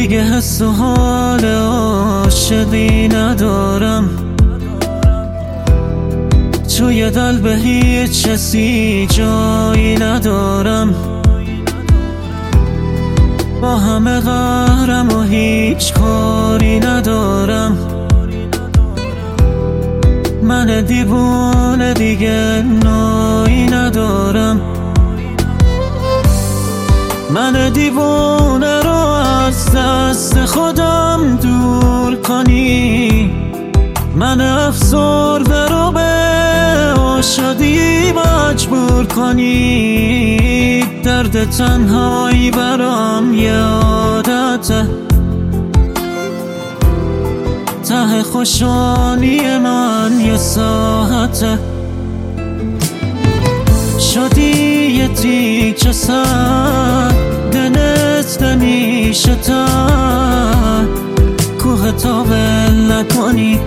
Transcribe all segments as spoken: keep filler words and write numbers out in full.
دیگه حس و حال عاشقی ندارم، توی دل به هیچ کسی جایی ندارم. با همه قهرم و هیچ کاری ندارم. من دیوونه دیگه نایی ندارم. من دیوونه رو از دست خودم دور کنی، من افسرده رو به شادی مجبور کنی. درد تنهایی برام یه عادته، ته خوشحالی من یه ساعته. شدی یه تیکه سر دلت نمیشه تا کوه تا ول نکنی.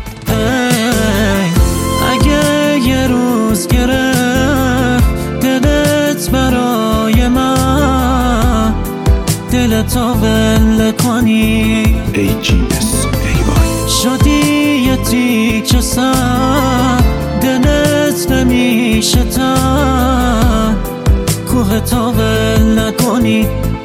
اگه یه روز گرفت دلت برای من، دلتا ول کنی. ای جی اس ای آی شدی یه تیکه سر دلت نمیشه تا کوه تا ول نکنی.